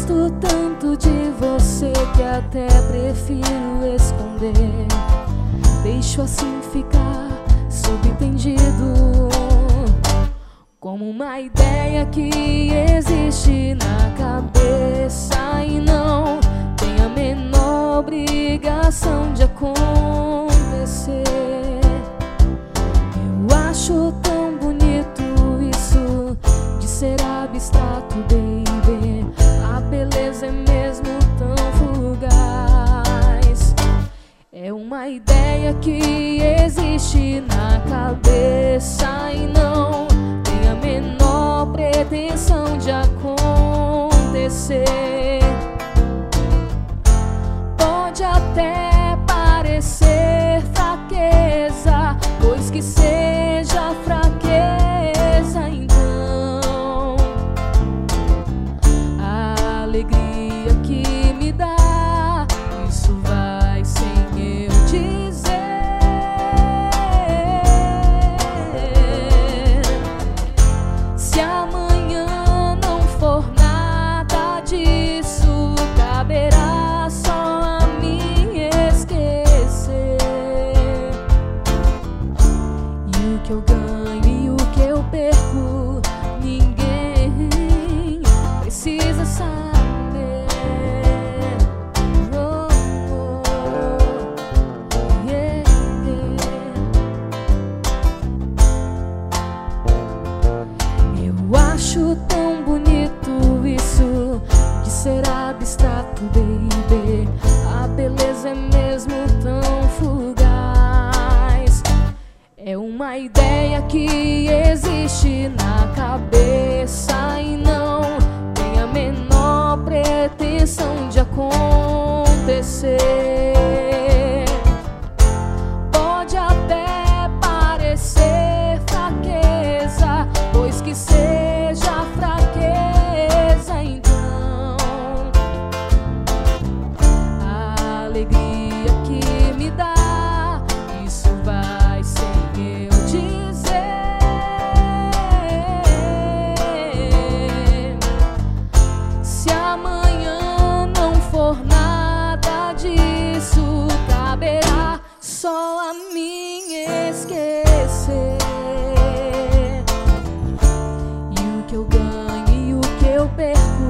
Gosto tanto de você que até prefiro esconder. Deixo assim ficar subentendido, como uma ideia que existe na cabeça e não tem a menor obrigação de acontecer. Eu acho tão bonito isso de ser abstrato, baby. A beleza é mesmo tão fugaz. É uma ideia que existe na cabeça e não tem a menor pretensão de acontecer. Pode até parecer fraqueza, pois que seja fraqueza, então a alegria que me dá, isso vai sem eu dizer. Se amanhã não for nada disso, caberá só a mim esquecer. E o que eu ganho e o que eu perco, ninguém precisa saber. Oh, oh, yeah, yeah. Eu acho tão bonito isso de ser abstrato, baby. A beleza é mesmo tão fugaz. É uma ideia que existe na cabeça e não tem a menor pretensão de acontecer. Pode até parecer fraqueza, pois que seja fraqueza, então a alegria que me dá, isso vai sem eu dizer. Se amanhã não for nada disso, caberá só a mim esquecer. E o que eu ganho e o que eu perco,